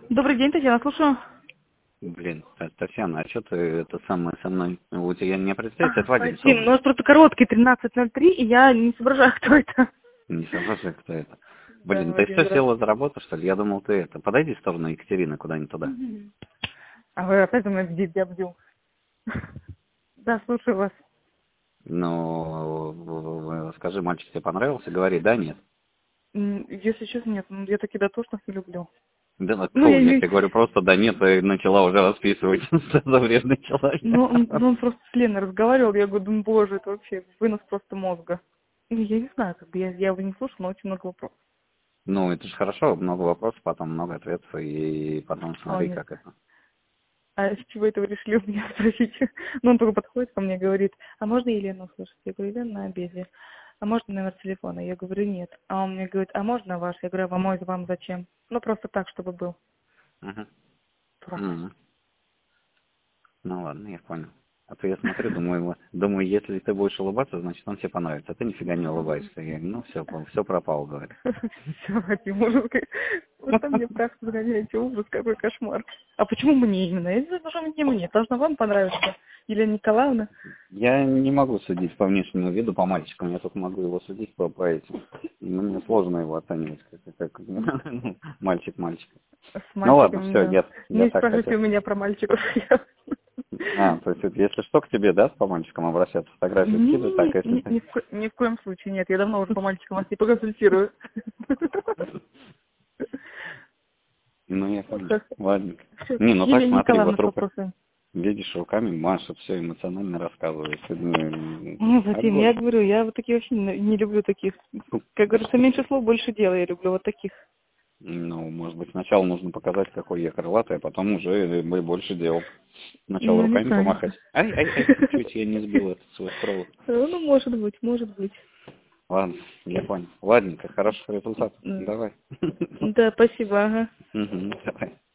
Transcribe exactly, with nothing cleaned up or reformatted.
Добрый день, Татьяна, слушаю. Блин, Та- Татьяна, а что ты это самое со мной? У тебя не определяется, это Вадим Вадим, у Соболев. нас просто короткий тринадцать ноль три, и я не соображаю, кто это. Не согласен, кто это. Да, Блин, ты Вадим, все села за здравствуйте. работу, что ли? Я думал, ты это. Подойди в сторону Екатерины куда-нибудь туда. Мгм. А вы опять за мной бдите, обдел. Да, слушаю вас. Ну, в- в- скажи, мальчик тебе понравился? Говори, да, нет. М, Если честно, нет, ну, я таки дотошных не люблю. Да, ну, Ну, фу, я я не... тебе говорю просто, да нет, и начала уже расписывать, что за вредный человек. Ну, он, ну, он просто с Леной разговаривал, я говорю, ну, боже, это вообще вынос просто мозга. Ну, я не знаю, как бы, я, я его не слушала, но очень много вопросов. Ну, это же хорошо, много вопросов, потом много ответов, и потом А он смотри, мне, как это. а с чего это вы решили у меня спросить? Ну, он только подходит ко мне и говорит, а можно Елену услышать? Я говорю, Елена на обеде. А можно номер телефона? Я говорю, нет. А он мне говорит, а можно ваш? Я говорю, а мой вам зачем? Ну, просто так, чтобы был. Мгм. Дурак. Мгм. Ну ладно, я понял. А то я смотрю, думаю, вот- думаю, если ты будешь улыбаться, значит он тебе понравится. А ты нифига не улыбаешься. Я говорю, ну все, все пропало, говорю. Все, Вадим, ужас. как- Вот там мне прах загоняете, ужас, какой кошмар. А почему мне именно? Я не знаю, почему не мне. Должна вам понравиться. Елена Николаевна. Я не могу судить по внешнему виду, по мальчикам. Я только могу его судить по, по этим. Ну, мне сложно его оценивать, как, как ну, мальчик-мальчик. С Ну ладно, мальчиками, все, да. я, я Не так спрашивайте хотел. у меня про мальчиков. А, то есть, это если что, к тебе, да, по мальчикам обращаться, фотографии скидывать, так, Не-не-не, если ни, ты... ни в, ко- ни в коем случае нет. Я давно уже по мальчикам вас не поконсультирую. Ну, я понял. Ладненько. Всё, Не, ну так Елена смотри, Николаевна вот с рука. вопросами. Видишь, руками машет, все эмоционально рассказывает. Ну, Ну, Вадим, я огонь. говорю, я вот такие вообще не не люблю таких. Как говорится, меньше слов, больше дела. Я люблю вот таких. Ну, может быть, сначала нужно показать, какой я крылатый, а потом уже мы больше дел. Сначала Ну, не руками знаю, не помахать. знаю. Ай, ай, ай, чуть я не сбил этот свой провод. Ну, может быть, может быть. Ладно, я понял. Ладненько, хороших результатов. М, Давай. Да, спасибо, ага. Мгм, давай.